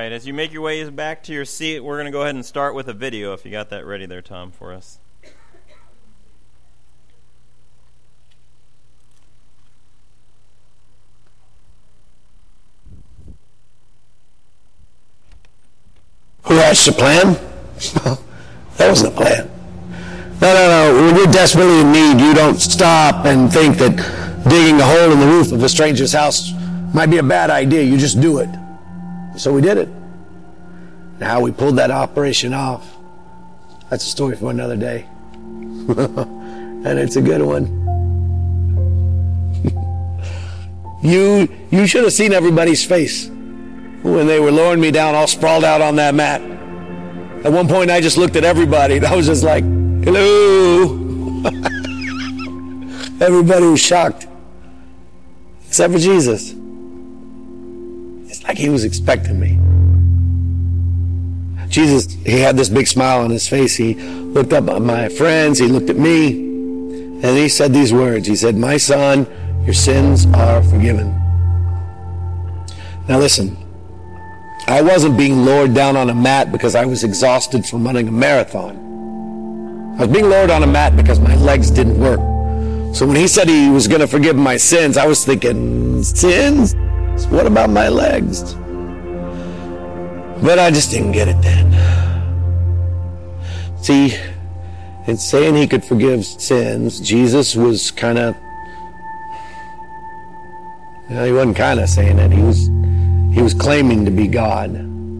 right, as you make your way back to your seat, we're going to go ahead and start with a video, if you got that ready there, Tom, for us. Who hatched the plan? That wasn't a plan. No. When you're desperately in need, you don't stop and think that digging a hole in the roof of a stranger's house might be a bad idea. You just do it. So we did it. And how we pulled that operation off, that's a story for another day. And it's a good one. You should have seen everybody's face when they were lowering me down all sprawled out on that mat. At one point I just looked at everybody and I was just like, hello. Everybody was shocked. Except for Jesus. It's like he was expecting me. Jesus, he had this big smile on his face. He looked up at my friends. He looked at me. And he said these words. He said, my son, your sins are forgiven. Now listen. I wasn't being lowered down on a mat because I was exhausted from running a marathon. I was being lowered on a mat because my legs didn't work. So when he said he was going to forgive my sins, I was thinking, sins? What about my legs? But I just didn't get it then. See, in saying he could forgive sins, Jesus was kind of, he wasn't kind of saying it. He was claiming to be God.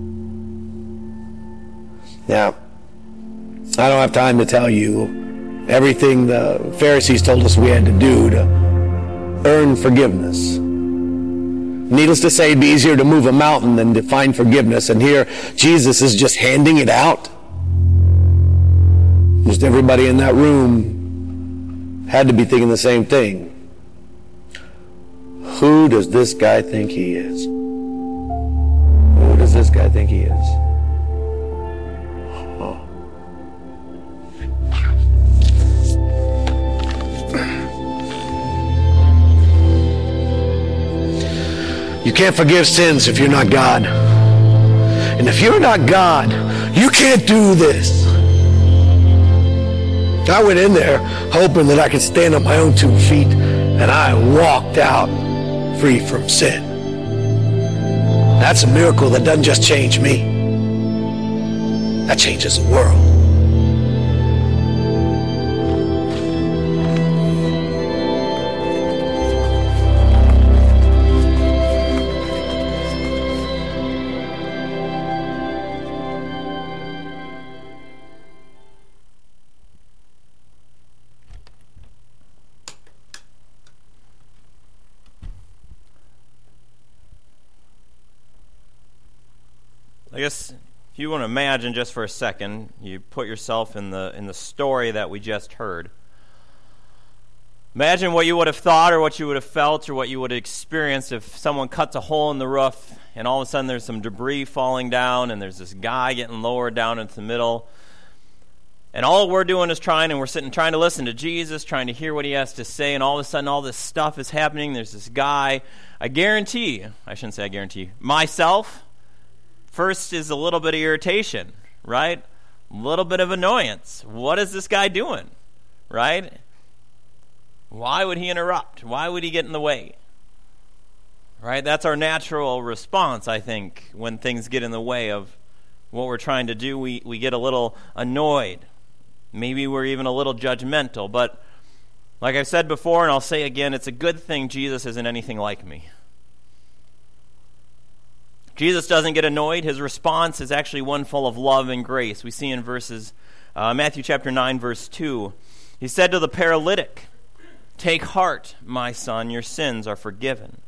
Now, I don't have time to tell you everything the Pharisees told us we had to do to earn forgiveness. Needless to say, it'd be easier to move a mountain than to find forgiveness. And here, Jesus is just handing it out. Just everybody in that room had to be thinking the same thing. Who does this guy think he is? Who does this guy think he is? Oh. You can't forgive sins if you're not God. And if you're not God, you can't do this. I went in there hoping that I could stand on my own 2 feet, and I walked out free from sin. That's a miracle that doesn't just change me. That changes the world. I guess if you want to imagine just for a second, you put yourself in the story that we just heard. Imagine what you would have thought or what you would have felt or what you would have experienced if someone cuts a hole in the roof and all of a sudden there's some debris falling down and there's this guy getting lowered down into the middle. And all we're doing is we're sitting trying to listen to Jesus, trying to hear what he has to say, and all of a sudden all this stuff is happening. There's this guy. I guarantee, myself, first is a little bit of irritation, right? A little bit of annoyance. What is this guy doing, right? Why would he interrupt? Why would he get in the way? Right? That's our natural response, I think, when things get in the way of what we're trying to do. We get a little annoyed. Maybe we're even a little judgmental. But like I've said before, and I'll say again, it's a good thing Jesus isn't anything like me. Jesus doesn't get annoyed. His response is actually one full of love and grace. We see in Matthew chapter 9, verse 2. He said to the paralytic, "Take heart, my son, your sins are forgiven."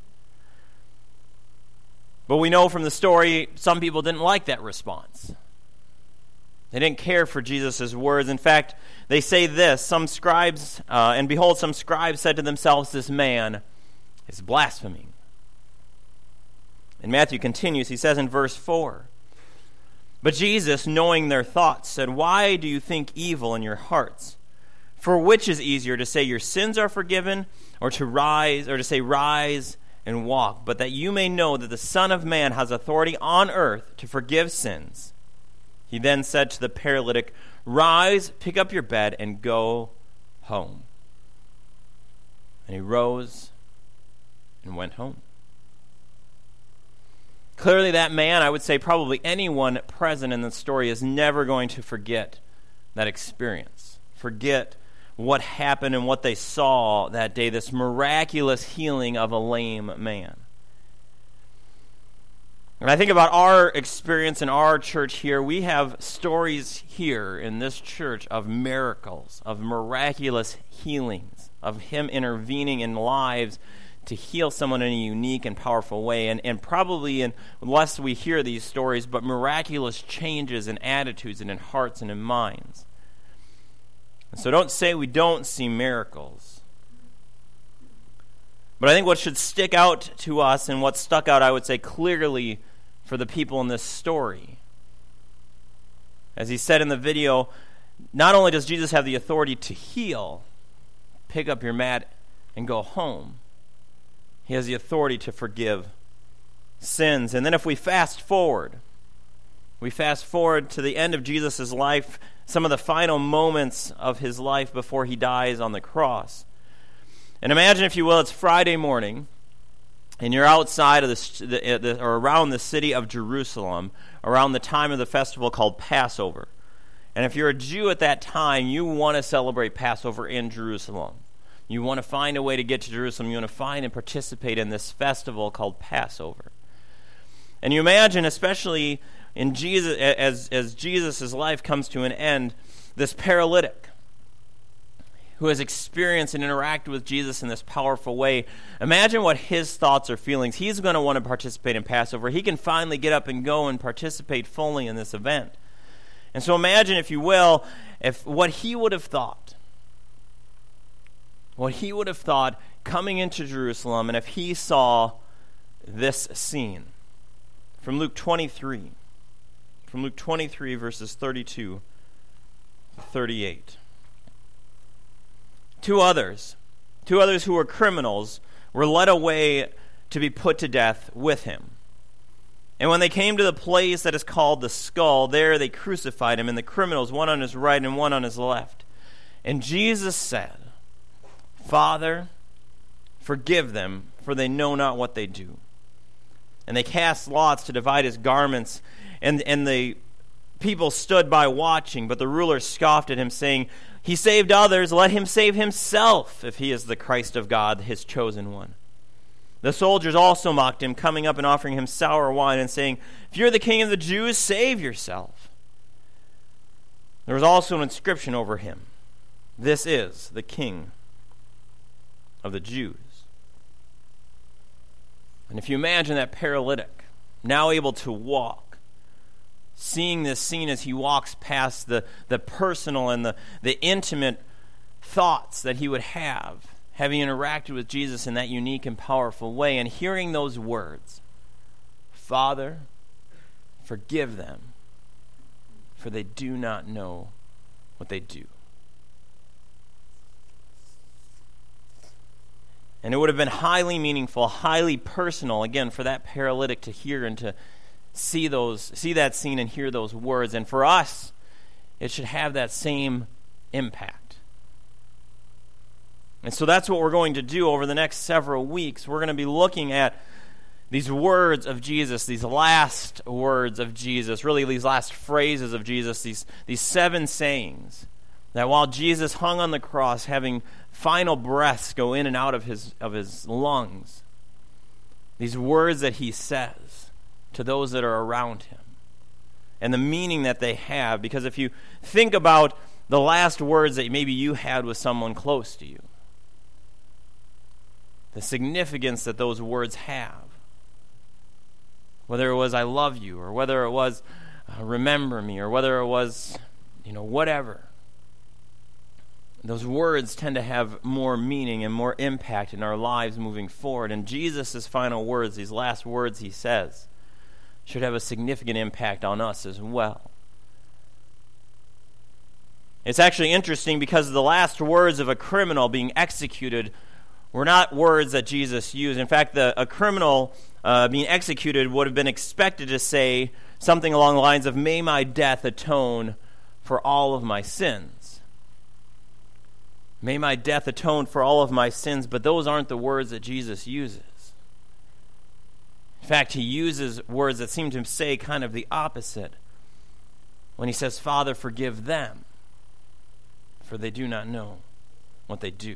But we know from the story, some people didn't like that response. They didn't care for Jesus' words. In fact, they say this, some scribes said to themselves, "This man is blaspheming." And Matthew continues, he says in verse 4, "But Jesus, knowing their thoughts, said, 'Why do you think evil in your hearts? For which is easier, to say your sins are forgiven, or to say rise and walk, but that you may know that the Son of Man has authority on earth to forgive sins." He then said to the paralytic, "Rise, pick up your bed, and go home." And he rose and went home. Clearly that man, I would say probably anyone present in the story, is never going to forget that experience, forget what happened and what they saw that day, this miraculous healing of a lame man. And I think about our experience in our church here. We have stories here in this church of miracles, of miraculous healings, of Him intervening in lives to heal someone in a unique and powerful way. And probably, unless we hear these stories, but miraculous changes in attitudes and in hearts and in minds. And so don't say we don't see miracles. But I think what should stick out to us, and what stuck out, I would say, clearly for the people in this story, as he said in the video, not only does Jesus have the authority to heal, pick up your mat and go home, He has the authority to forgive sins. And then if we fast forward to the end of Jesus' life, some of the final moments of His life before He dies on the cross. And imagine, if you will, it's Friday morning, and you're outside of or around the city of Jerusalem, around the time of the festival called Passover. And if you're a Jew at that time, you want to celebrate Passover in Jerusalem. You want to find a way to get to Jerusalem. You want to find and participate in this festival called Passover. And you imagine, especially in Jesus, as Jesus' life comes to an end, this paralytic who has experienced and interacted with Jesus in this powerful way. Imagine what his thoughts or feelings. He's going to want to participate in Passover. He can finally get up and go and participate fully in this event. And so imagine, if you will, if what he would have thought. What he would have thought coming into Jerusalem, and if he saw this scene from Luke 23. From Luke 23, verses 32 to 38. Two others who were criminals, were led away to be put to death with him. And when they came to the place that is called the Skull, there they crucified him, and the criminals, one on his right and one on his left. And Jesus said, "Father, forgive them, for they know not what they do." And they cast lots to divide his garments, and the people stood by watching, but the ruler scoffed at him, saying, "He saved others, let him save himself, if he is the Christ of God, his chosen one." The soldiers also mocked him, coming up and offering him sour wine, and saying, "If you're the king of the Jews, save yourself." There was also an inscription over him, "This is the King of the Jews." And if you imagine that paralytic, now able to walk, seeing this scene as he walks past the personal and the intimate thoughts that he would have, having interacted with Jesus in that unique and powerful way, and hearing those words, "Father, forgive them, for they do not know what they do." And it would have been highly meaningful, highly personal, again, for that paralytic to hear and to see that scene and hear those words. And for us, it should have that same impact. And so that's what we're going to do over the next several weeks. We're going to be looking at these words of Jesus, these last words of Jesus, really these last phrases of Jesus, these 7 sayings, that while Jesus hung on the cross, having final breaths go in and out of his lungs, these words that he says to those that are around him, and the meaning that they have. Because if you think about the last words that maybe you had with someone close to you, the significance that those words have, whether it was "I love you," or whether it was "remember me," or whether it was, whatever, those words tend to have more meaning and more impact in our lives moving forward. And Jesus' final words, these last words he says, should have a significant impact on us as well. It's actually interesting because the last words of a criminal being executed were not words that Jesus used. In fact, a criminal being executed would have been expected to say something along the lines of, "May my death atone for all of my sins." May my death atone for all of my sins, but those aren't the words that Jesus uses. In fact, he uses words that seem to say kind of the opposite when he says, "Father, forgive them, for they do not know what they do."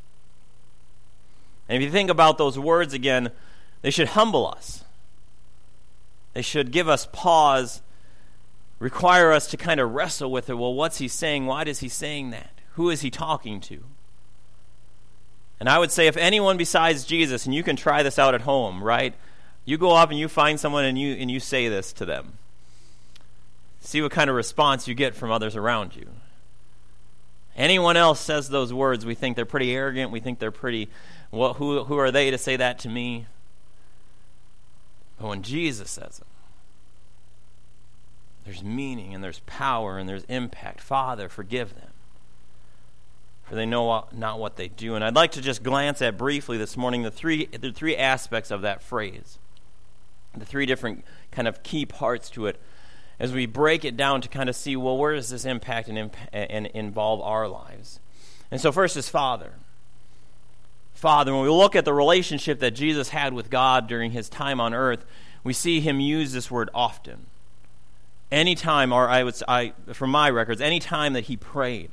And if you think about those words again, they should humble us. They should give us pause, require us to kind of wrestle with it. Well, what's he saying? Why is he saying that? Who is he talking to? And I would say if anyone besides Jesus, and you can try this out at home, right? You go up and you find someone and you say this to them. See what kind of response you get from others around you. Anyone else says those words, we think they're pretty arrogant. We think they're pretty, well, who are they to say that to me? But when Jesus says it, there's meaning and there's power and there's impact. Father, forgive them, for they know not what they do. And I'd like to just glance at briefly this morning the three aspects of that phrase, the three different kind of key parts to it, as we break it down to kind of see, well, where does this impact and involve our lives? And so first is Father. Father, when we look at the relationship that Jesus had with God during his time on earth, we see him use this word often. Anytime, or from my records, anytime that he prayed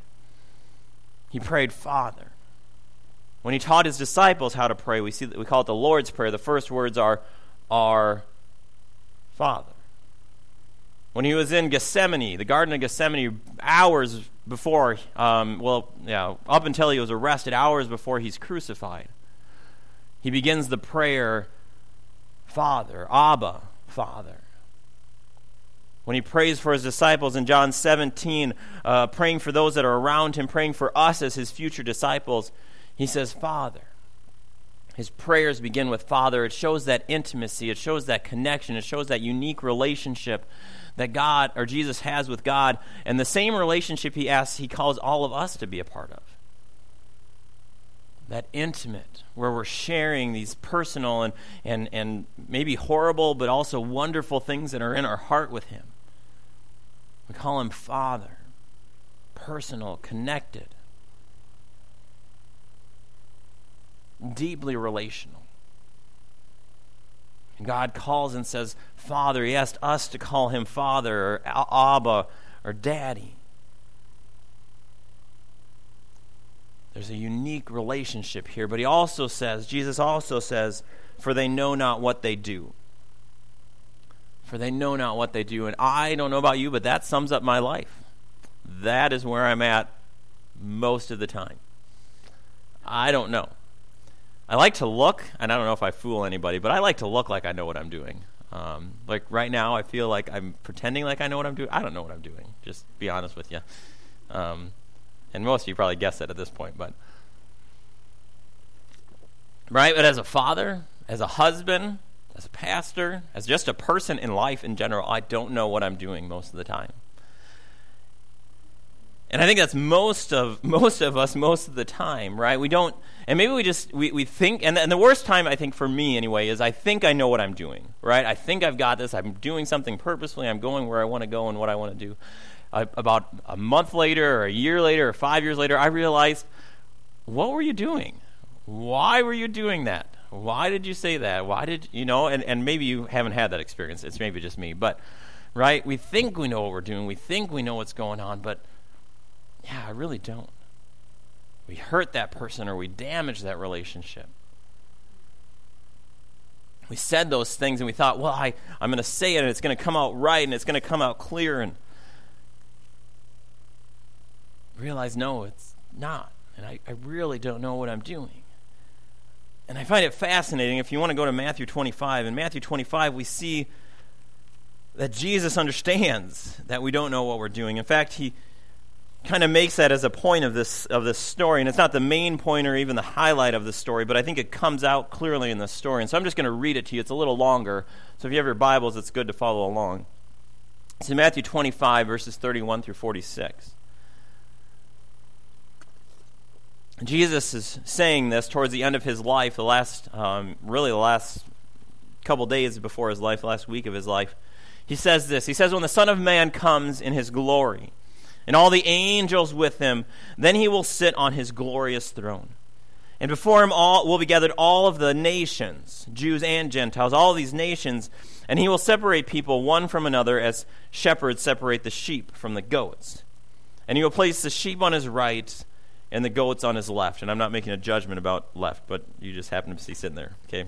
Father. When he taught his disciples how to pray, we call it the Lord's Prayer. The first words are, "Our Father." When he was in Gethsemane, the Garden of Gethsemane, hours before, up until he was arrested, hours before he's crucified, he begins the prayer, Father, Abba, Father. When he prays for his disciples in John 17, praying for those that are around him, praying for us as his future disciples, he says, Father. His prayers begin with Father. It shows that intimacy. It shows that connection. It shows that unique relationship that God or Jesus has with God, and the same relationship he calls all of us to be a part of. That intimate, where we're sharing these personal and maybe horrible but also wonderful things that are in our heart with him. We call him Father, personal, connected, deeply relational. And God calls and says, Father. He asked us to call him Father or Abba or Daddy. There's a unique relationship here, but Jesus also says, for they know not what they do. For they know not what they do. And I don't know about you, but that sums up my life. That is where I'm at most of the time. I don't know. I like to look, and I don't know if I fool anybody, but I like to look like I know what I'm doing. Like right now, I feel like I'm pretending like I know what I'm doing. I don't know what I'm doing, just to be honest with you. And most of you probably guessed that at this point, but right? But as a father, as a husband, as a pastor, as just a person in life in general, I don't know what I'm doing most of the time. And I think that's most of us most of the time, right? We don't, and maybe we think, and the worst time I think for me anyway is I think I know what I'm doing, right? I think I've got this. I'm doing something purposefully. I'm going where I want to go and what I want to do. About a month later or a year later or 5 years later, I realized, what were you doing? Why were you doing that? Why did you say that? Why did, and maybe you haven't had that experience. It's maybe just me. But, right, we think we know what we're doing. We think we know what's going on, but yeah, I really don't. We hurt that person or we damage that relationship. We said those things and we thought, well, I'm going to say it and it's going to come out right and it's going to come out clear, and realize, no, it's not. And I really don't know what I'm doing. And I find it fascinating. If you want to go to Matthew 25, in Matthew 25 we see that Jesus understands that we don't know what we're doing. In fact, he kind of makes that as a point of this story, and it's not the main point or even the highlight of the story, but I think it comes out clearly in the story. And so I'm just going to read it to you. It's a little longer, so if you have your Bibles, it's good to follow along. It's in Matthew 25, verses 31 through 46. Jesus is saying this towards the end of his life, the last couple days before his life, last week of his life. He says this. He says, when the Son of Man comes in his glory, and all the angels with him, then he will sit on his glorious throne. And before him all will be gathered all of the nations, Jews and Gentiles, all of these nations, and he will separate people one from another as shepherds separate the sheep from the goats. And he will place the sheep on his right and the goats on his left. And I'm not making a judgment about left, but you just happen to see sitting there, okay?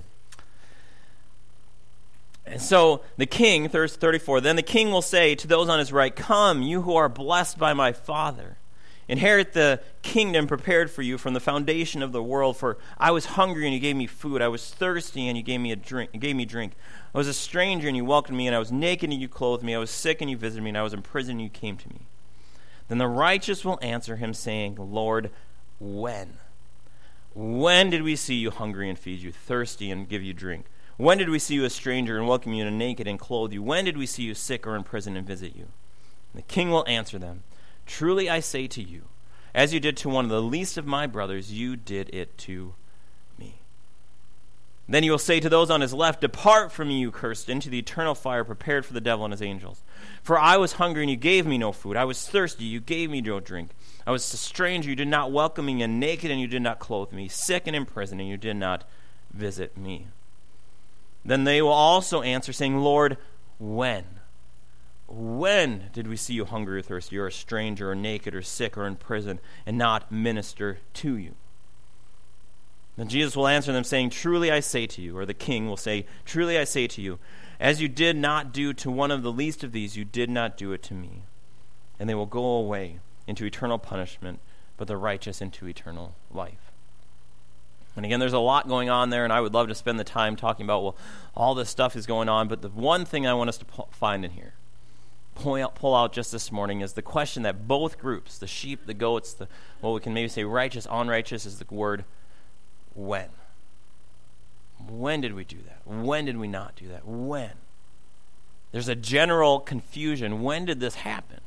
And so the king, verse 34, then the king will say to those on his right, come, you who are blessed by my Father. Inherit the kingdom prepared for you from the foundation of the world. For I was hungry and you gave me food. I was thirsty and you gave me drink. I was a stranger and you welcomed me. And I was naked and you clothed me. I was sick and you visited me. And I was in prison and you came to me. Then the righteous will answer him, saying, Lord, when? When did we see you hungry and feed you, thirsty and give you drink? When did we see you a stranger and welcome you, and naked and clothe you? When did we see you sick or in prison and visit you? And the king will answer them, truly I say to you, as you did to one of the least of my brothers, you did it to me. Then he will say to those on his left, depart from me, you cursed, into the eternal fire prepared for the devil and his angels. For I was hungry, and you gave me no food. I was thirsty, you gave me no drink. I was a stranger, you did not welcome me, and naked, and you did not clothe me, sick and in prison, and you did not visit me. Then they will also answer, saying, Lord, when? When did we see you hungry or thirsty, or a stranger, or naked, or sick, or in prison, and not minister to you? Then Jesus will answer them, saying, truly I say to you, or the king will say, truly I say to you, as you did not do to one of the least of these, you did not do it to me. And they will go away into eternal punishment, but the righteous into eternal life. And again, there's a lot going on there, and I would love to spend the time talking about, well, all this stuff is going on, but the one thing I want us to find in here, pull out just this morning, is the question that both groups, the sheep, the goats, what we can maybe say righteous, unrighteous, is the word when. When did we do that? When did we not do that? When? There's a general confusion. When did this happen?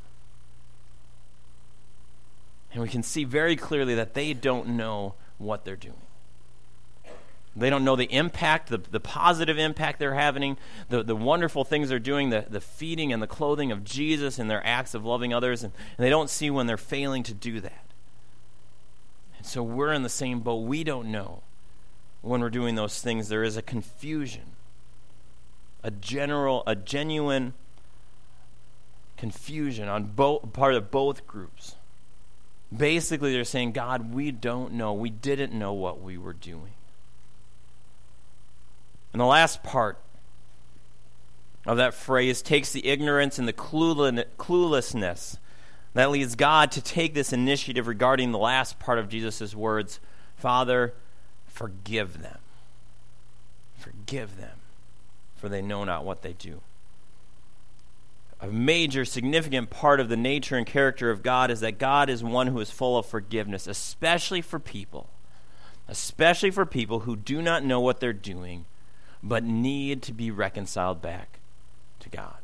And we can see very clearly that they don't know what they're doing. They don't know the impact, the positive impact they're having, the wonderful things they're doing, the feeding and the clothing of Jesus and their acts of loving others, and they don't see when they're failing to do that. And so we're in the same boat. We don't know when we're doing those things. There is a confusion, a genuine confusion on part of both groups. Basically, they're saying, God, we don't know. We didn't know what we were doing. And the last part of that phrase takes the ignorance and the cluelessness that leads God to take this initiative regarding the last part of Jesus' words, Father, forgive them. Forgive them, for they know not what they do. A major, significant part of the nature and character of God is that God is one who is full of forgiveness, especially for people who do not know what they're doing, but need to be reconciled back to God.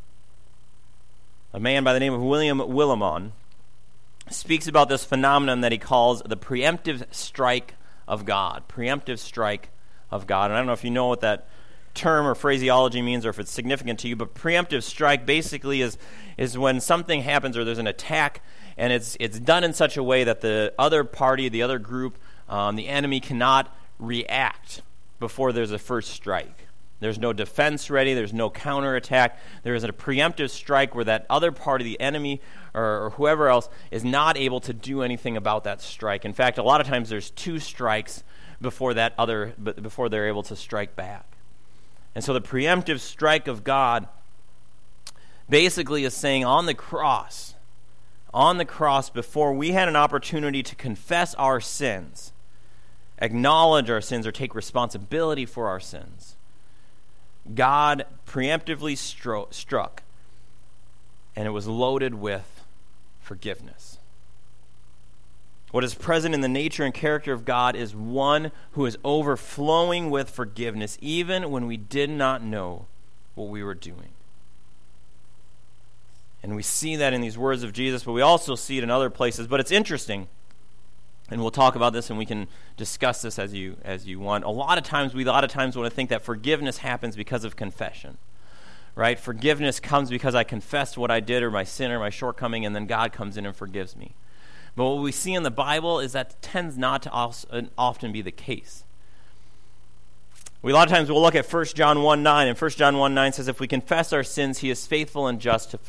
A man by the name of William Willimon speaks about this phenomenon that he calls the preemptive strike of God. Preemptive strike of God. And I don't know if you know what that term or phraseology means or if it's significant to you, but preemptive strike basically is when something happens or there's an attack and it's done in such a way that the other party, the other group, the enemy cannot react before there's a first strike. There's no defense ready. There's no counterattack. There is a preemptive strike where that other party, the enemy or whoever else, is not able to do anything about that strike. In fact, a lot of times there's two strikes before they're able to strike back. And so the preemptive strike of God basically is saying on the cross, before we had an opportunity to confess our sins, acknowledge our sins, or take responsibility for our sins, God preemptively struck, and it was loaded with forgiveness. What is present in the nature and character of God is one who is overflowing with forgiveness, even when we did not know what we were doing. And we see that in these words of Jesus, but we also see it in other places. But it's interesting. And we'll talk about this, and we can discuss this as you want. A lot of times want to think that forgiveness happens because of confession, right? Forgiveness comes because I confessed what I did or my sin or my shortcoming, and then God comes in and forgives me. But what we see in the Bible is that tends not to often be the case. A lot of times we'll look at 1 John 1:9, and 1 John 1:9 says, if we confess our sins, he is faithful and just to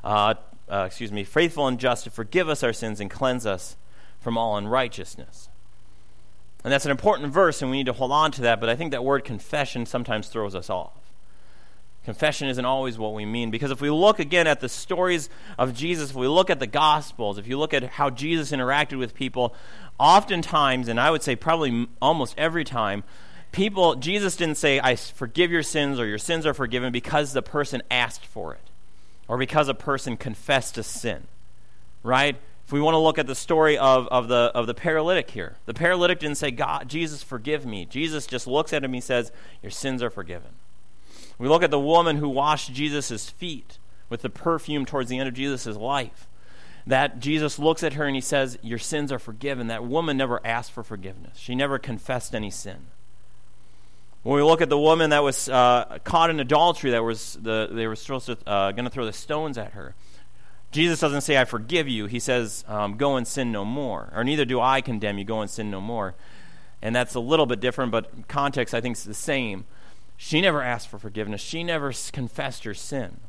forgive us our sins and cleanse us from all unrighteousness. And that's an important verse, and we need to hold on to that, but I think that word confession sometimes throws us off. Confession isn't always what we mean, because if we look again at the stories of Jesus, if we look at the Gospels, if you look at how Jesus interacted with people, oftentimes, and I would say probably almost every time, Jesus didn't say, I forgive your sins, or your sins are forgiven, because the person asked for it, or because a person confessed a sin, right? If we want to look at the story of the paralytic here, the paralytic didn't say, God, Jesus, forgive me. Jesus just looks at him, he says, your sins are forgiven. We look at the woman who washed Jesus' feet with the perfume towards the end of Jesus' life. That Jesus looks at her and he says, your sins are forgiven. That woman never asked for forgiveness. She never confessed any sin. When we look at the woman that was caught in adultery, they were supposed to going to throw the stones at her. Jesus doesn't say, I forgive you. He says, go and sin no more. Or neither do I condemn you, go and sin no more. And that's a little bit different, but context I think is the same. She never asked for forgiveness. She never confessed her sin.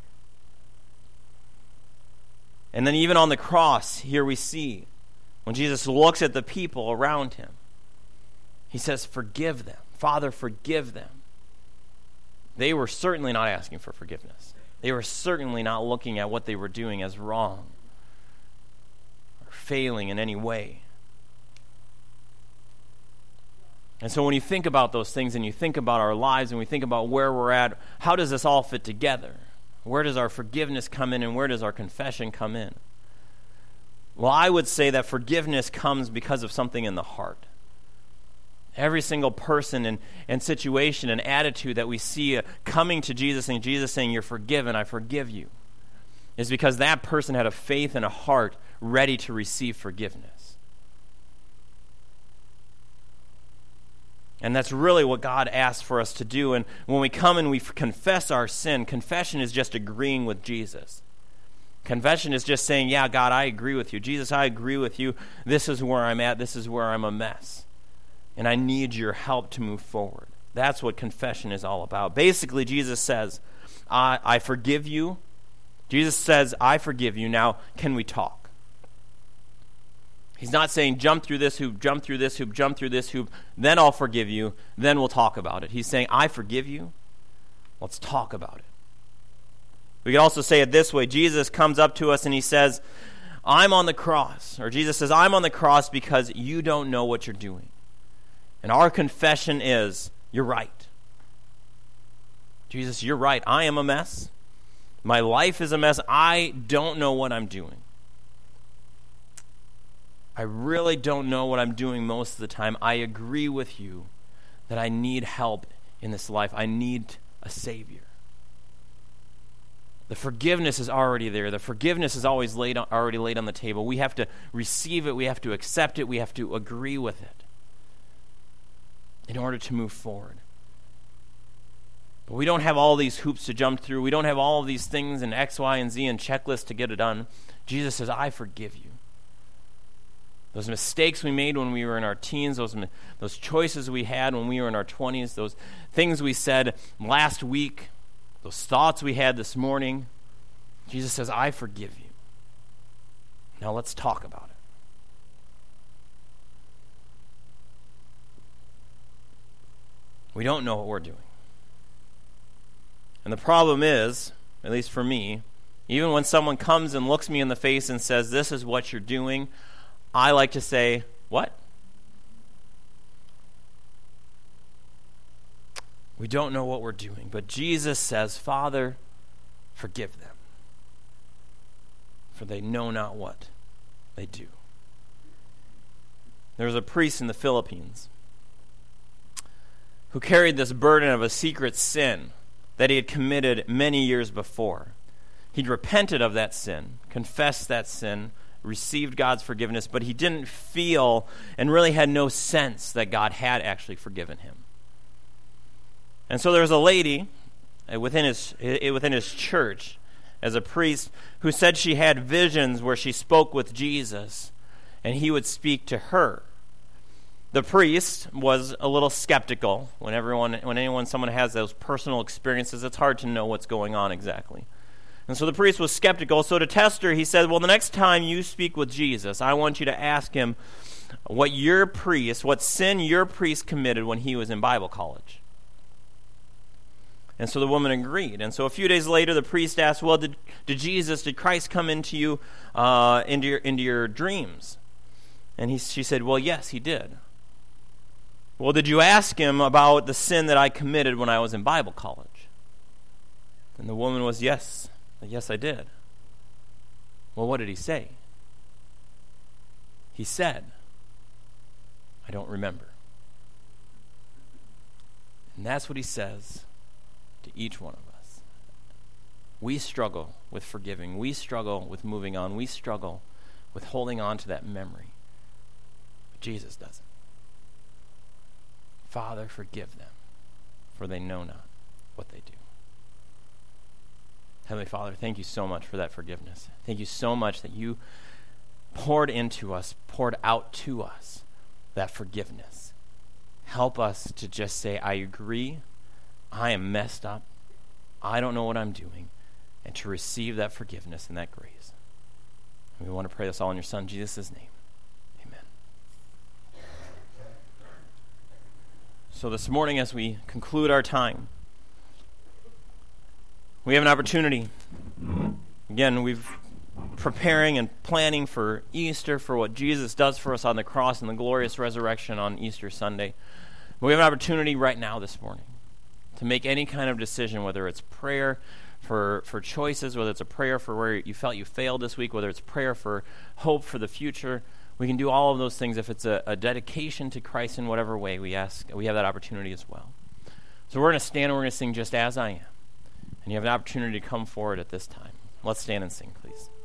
And then even on the cross, here we see, when Jesus looks at the people around him, he says, forgive them. Father, forgive them. They were certainly not asking for forgiveness. They were certainly not looking at what they were doing as wrong or failing in any way. And so when you think about those things and you think about our lives and we think about where we're at, how does this all fit together? Where does our forgiveness come in and where does our confession come in? Well, I would say that forgiveness comes because of something in the heart. Every single person and situation and attitude that we see coming to Jesus and Jesus saying, you're forgiven, I forgive you, is because that person had a faith and a heart ready to receive forgiveness. And that's really what God asks for us to do. And when we come and we confess our sin, confession is just agreeing with Jesus. Confession is just saying, yeah, God, I agree with you. Jesus, I agree with you. This is where I'm at. This is where I'm a mess. And I need your help to move forward. That's what confession is all about. Basically, Jesus says, I forgive you. Jesus says, I forgive you. Now, can we talk? He's not saying, jump through this hoop, jump through this hoop, jump through this hoop, then I'll forgive you, then we'll talk about it. He's saying, I forgive you. Let's talk about it. We could also say it this way. Jesus comes up to us and he says, I'm on the cross. Or Jesus says, I'm on the cross because you don't know what you're doing. And our confession is, you're right. Jesus, you're right. I am a mess. My life is a mess. I don't know what I'm doing. I really don't know what I'm doing most of the time. I agree with you that I need help in this life. I need a Savior. The forgiveness is already there. The forgiveness is always already laid on the table. We have to receive it. We have to accept it. We have to agree with it in order to move forward. But we don't have all these hoops to jump through. We don't have all of these things and X, Y, and Z and checklists to get it done. Jesus says, I forgive you. Those mistakes we made when we were in our teens, those choices we had when we were in our 20s, those things we said last week, those thoughts we had this morning, Jesus says, I forgive you. Now let's talk about it. We don't know what we're doing. And the problem is, at least for me, even when someone comes and looks me in the face and says, this is what you're doing, I like to say, what? We don't know what we're doing. But Jesus says, Father, forgive them, for they know not what they do. There was a priest in the Philippines who carried this burden of a secret sin that he had committed many years before. He'd repented of that sin, confessed that sin, received God's forgiveness, but he didn't feel and really had no sense that God had actually forgiven him. And so there was a lady within his church as a priest who said she had visions where she spoke with Jesus and he would speak to her. The priest was a little skeptical. When someone has those personal experiences, it's hard to know what's going on exactly. And so the priest was skeptical. So to test her, he said, well, the next time you speak with Jesus, I want you to ask him what sin your priest committed when he was in Bible college. And so the woman agreed. And so a few days later, the priest asked, well, did Christ come into you, into your dreams? And she said, well, yes, he did. Well, did you ask him about the sin that I committed when I was in Bible college? And the woman was, yes, I did. Well, what did he say? He said, I don't remember. And that's what he says to each one of us. We struggle with forgiving. We struggle with moving on. We struggle with holding on to that memory. But Jesus doesn't. Father, forgive them, for they know not what they do. Heavenly Father, thank you so much for that forgiveness. Thank you so much that you poured out to us that forgiveness. Help us to just say, I agree, I am messed up, I don't know what I'm doing, and to receive that forgiveness and that grace. And we want to pray this all in your Son, Jesus' name. Amen. So this morning, as we conclude our time, we have an opportunity. Again, we've preparing and planning for Easter, for what Jesus does for us on the cross and the glorious resurrection on Easter Sunday. We have an opportunity right now this morning to make any kind of decision, whether it's prayer for choices, whether it's a prayer for where you felt you failed this week, whether it's prayer for hope for the future. We can do all of those things if it's a dedication to Christ in whatever way we have that opportunity as well. So we're going to stand and we're going to sing Just As I Am. And you have an opportunity to come forward at this time. Let's stand and sing, please.